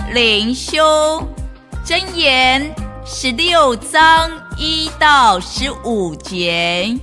灵修箴言16章1到15节。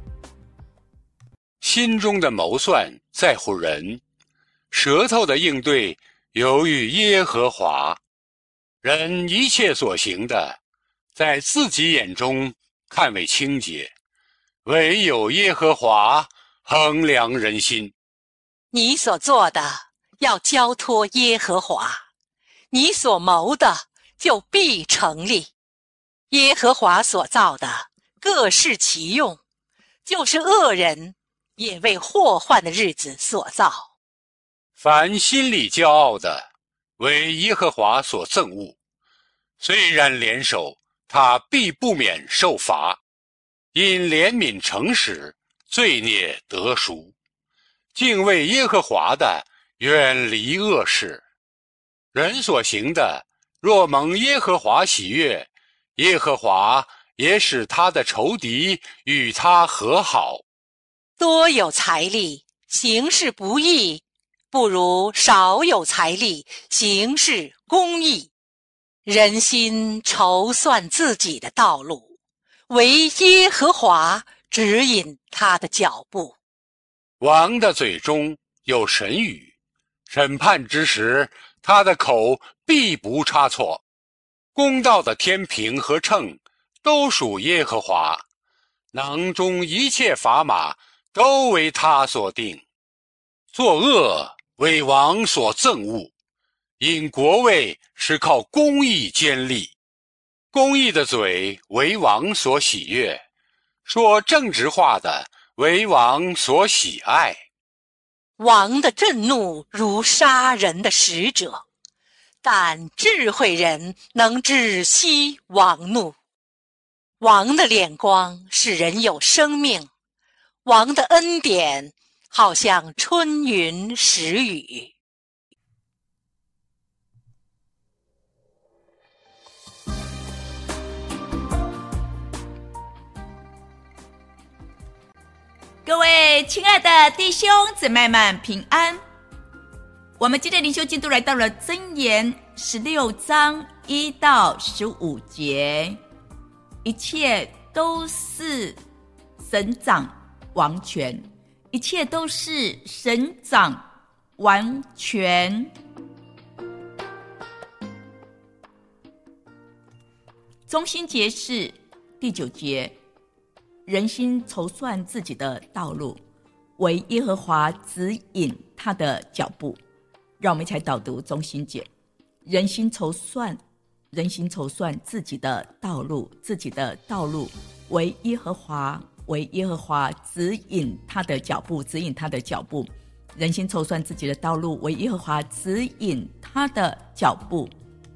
心中的谋算在乎人，舌头的应对由于耶和华。人一切所行的，在自己眼中看为清洁，唯有耶和华衡量人心。 你所做的要交托耶和华，你所谋的就必成立。耶和华所造的各适其用，就是恶人也为祸患的日子所造。 凡心里骄傲的，为耶和华所憎恶，虽然联手，他必不免受罚。因怜悯诚实，罪孽得赎。敬畏耶和华的，远离恶事。人所行的，若蒙耶和华喜悦，耶和华也使他的仇敌与他和好。 多有财力，行事不义，不如少有财力，行事公义。人心筹算自己的道路，唯耶和华指引他的脚步。 王的嘴中有神语，审判之时，他的口必不差错。公道的天平和秤都属耶和华，囊中一切砝码都为他所定。作恶为王所憎恶，因国位是靠公义坚立。公义的嘴为王所喜悦，说正直话的为王所喜爱。 王的震怒如杀人的使者，但智慧人能止息王怒。王的脸光使人有生命，王的恩典好像春云时雨。 各位亲爱的弟兄姊妹们平安。我们今天灵修进度来到了箴言16章1到15节。一切都是神掌王权，一切都是神掌王权。中心节是第9节，人心筹算自己的道路，唯耶和华指引他的脚步。让我们一起来导读中心节。人心筹算自己的道路，唯耶和华指引他的脚步。人心筹算自己的道路，唯耶和华指引他的脚步。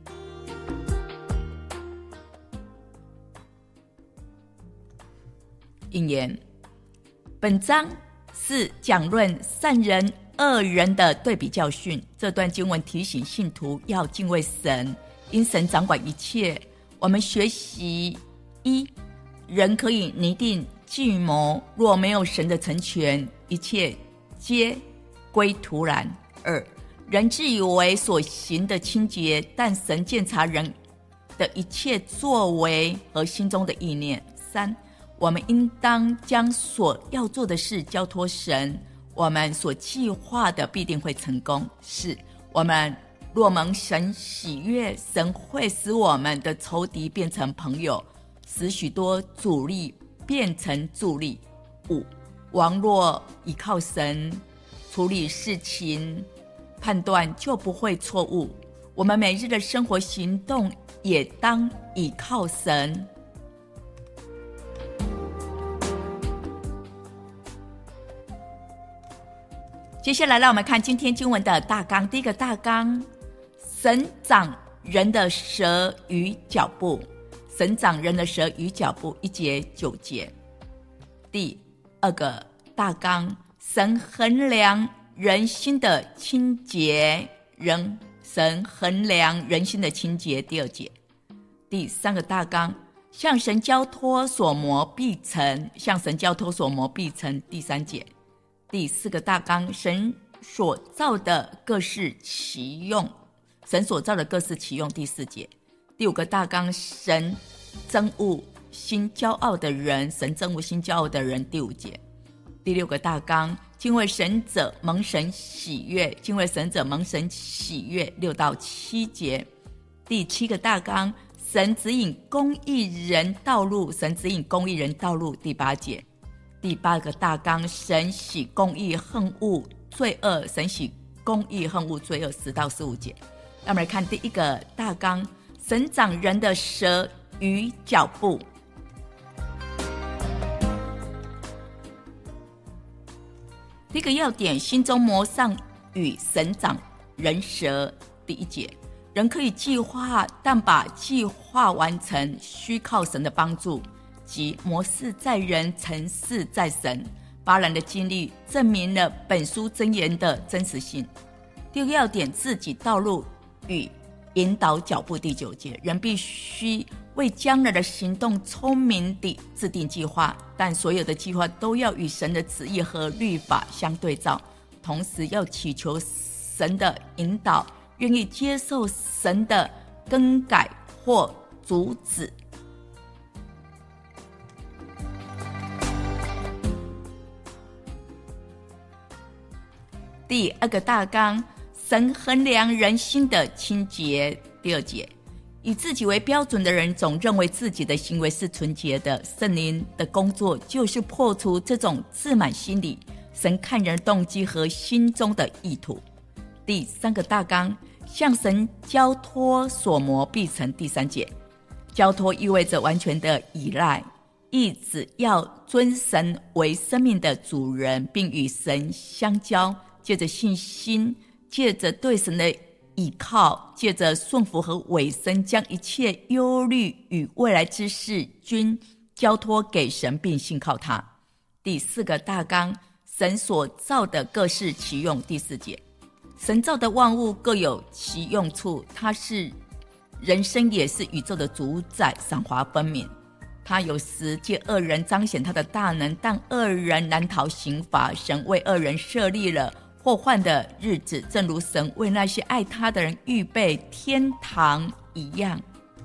引言：本章是讲论善人恶人的对比教训。这段经文提醒信徒要敬畏神，因神掌管一切。我们学习：一、人可以拟定计谋，若没有神的成全，一切皆归徒然。二、人自以为所行的清洁，但神鉴察人的一切作为和心中的意念。三、我们应当将所要做的事交托神，我们所计划的必定会成功。四、我们若蒙神喜悦，神会使我们的仇敌变成朋友，使许多阻力变成助力。五、王若倚靠神处理事情，判断就不会错误。我们每日的生活行动也当倚靠神。接下来让我们看今天经文的大纲。第一个大纲，神掌人的舌与脚步。神掌人的舌与脚步，1节9节。第二个大纲，神衡量人心的清洁。神衡量人心的清洁，第2节。第三个大纲，向神交托所谋必成。第3节。第4个大纲，神所造的各适其用。 神所造的各司其用，第4节。第5个大纲，神憎恶心骄傲的人，神憎恶心骄傲的人，第5节。第6个大纲，敬畏神者蒙神喜悦，敬畏神者蒙神喜悦，6到7节。第7个大纲，神指引公义人道路，神指引公义人道路，第8节。第8个大纲，神喜公义恨恶罪恶，神喜公义恨恶罪恶，10到15节。让我们来看第1个大纲，神长人的舌与脚步。第1个要点，心中谋上与神长人舌，第1节。人可以计划，但把计划完成需靠神的帮助，即谋事在人，成事在神。巴兰的经历证明了本书箴言的真实性。第2个要点，自己道路与引导脚步，第9节。人必须为将来的行动聪明地制定计划，但所有的计划都要与神的旨意和律法相对照，同时要祈求神的引导，愿意接受神的更改或阻止。第2个大纲，神衡量人心的清洁，第2节。以自己为标准的人总认为自己的行为是纯洁的，圣灵的工作就是破除这种自满心理。神看人的动机和心中的意图。第3个大纲，向神交托所磨必成，第3节。交托意味着完全的依赖，意指要尊神为生命的主人，并与神相交，借着信心，借着对神的倚靠，借着顺服和委身，将一切忧虑与未来之事均交托给神，并信靠他。第4个大纲，神所造的各司其用，第4节。神造的万物各有其用处，他是人生也是宇宙的主宰，赏罚分明。他有时借恶人彰显他的大能，但恶人难逃刑罚。神为恶人设立了祸患的日子，正如神为那些爱他的人预备天堂一样。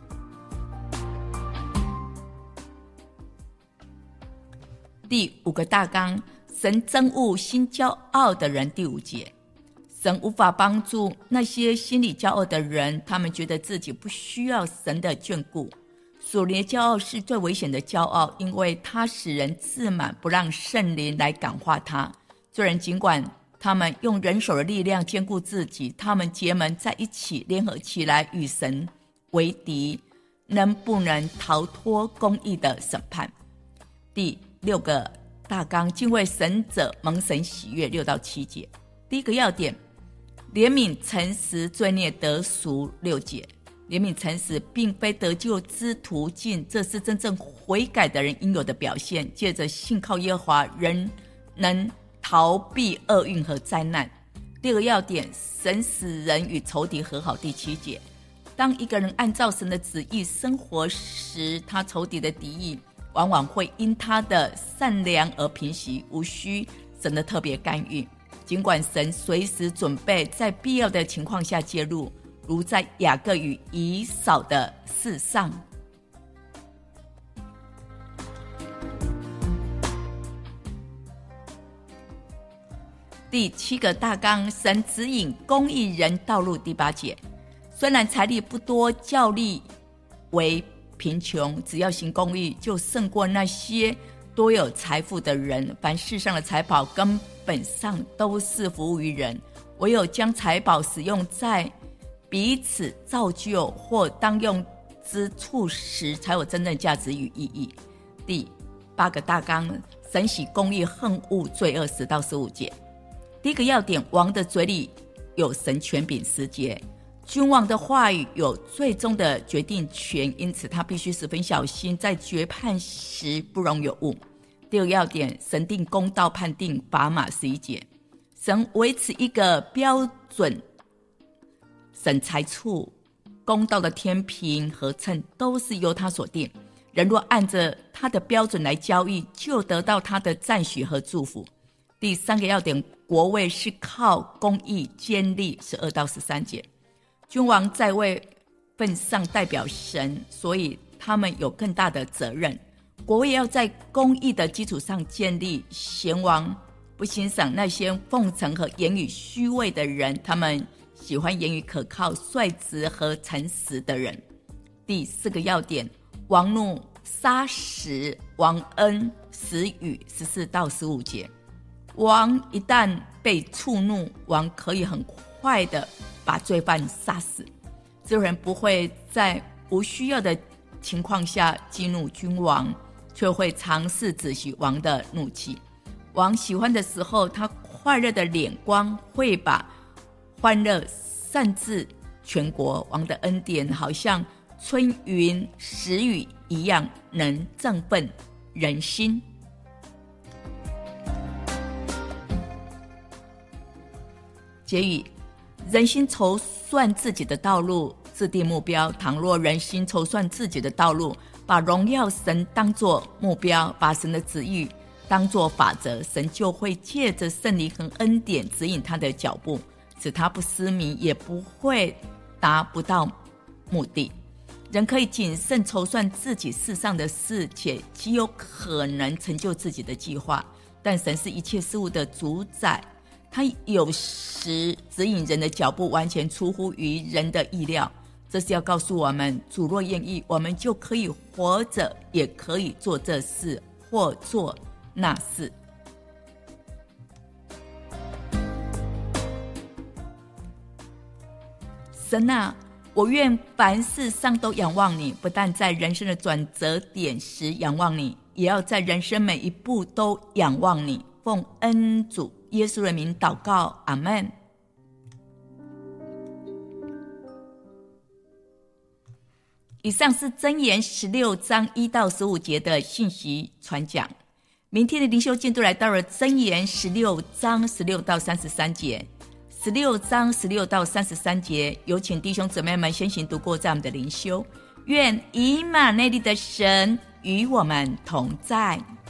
第5个大纲，神憎恶心骄傲的人，第5节。神无法帮助那些心里骄傲的人，他们觉得自己不需要神的眷顾。属灵的骄傲是最危险的骄傲，因为它使人自满，不让圣灵来感化他。罪人尽管他们用人手的力量兼顾自己，他们结盟在一起，联合起来与神为敌，能不能逃脱公义的审判？第6个大纲，敬畏神者蒙神喜悦，6到7节。第1个要点，怜悯诚实，罪孽得赎，6节。怜悯诚实并非得救之途径，这是真正悔改的人应有的表现。借着信靠耶和华，人能逃避厄运和灾难。第2个要点，神使人与仇敌和好，第7节。当一个人按照神的旨意生活时，他仇敌的敌意往往会因他的善良而平息，无需神的特别干预。尽管神随时准备在必要的情况下介入，如在雅各与以扫的事上。第7个大纲，神指引公义人道路，第8节。虽然财力不多，较力为贫穷，只要行公义，就胜过那些多有财富的人。凡世上的财宝根本上都是服务于人，唯有将财宝使用在彼此造就或当用之处时，才有真正价值与意义。第8个大纲，神喜公义，恨恶罪恶，10到15节。第1个要点，王的嘴里有神权柄，10节。君王的话语有最终的决定权，因此他必须十分小心，在决判时不容有误。第2个要点，神定公道，判定砝码，11节。神维持一个标准审裁处，公道的天平和秤都是由他所定。人若按着他的标准来交易，就得到他的赞许和祝福。第3个要点，国位是靠公义建立，12到13节。 君王在位份上代表神，所以他们有更大的责任。国位要在公义的基础上建立，贤王不欣赏那些奉承和言语虚伪的人，他们喜欢言语可靠、率直和诚实的人。第4个要点，王怒杀时，王恩时雨，14到15节。王一旦被触怒，王可以很快的把罪犯杀死。智慧人不会在无需要的情况下激怒君王，却会尝试止息王的怒气。王喜欢的时候，他快乐的脸光会把欢乐散至全国。王的恩典好像春云时雨一样，能振奋人心。结语：人心筹算自己的道路，制定目标。倘若人心筹算自己的道路，把荣耀神当作目标，把神的旨意当作法则，神就会借着圣灵和恩典指引他的脚步，使他不失迷，也不会达不到目的。人可以谨慎筹算自己世上的事，且极有可能成就自己的计划，但神是一切事物的主宰，他有时指引人的脚步完全出乎于人的意料。这是要告诉我们，主若愿意，我们就可以活着，也可以做这事或做那事。神啊，我愿凡事上都仰望你，不但在人生的转折点时仰望你，也要在人生每一步都仰望你。奉恩主耶稣的名祷告，阿们。以上是箴言16章1到15节的信息传讲。明天的灵修进度来到了箴言16章16到33节。16章16到33节，有请弟兄姊妹们先行读过这样的灵修。愿以马内利的神与我们同在。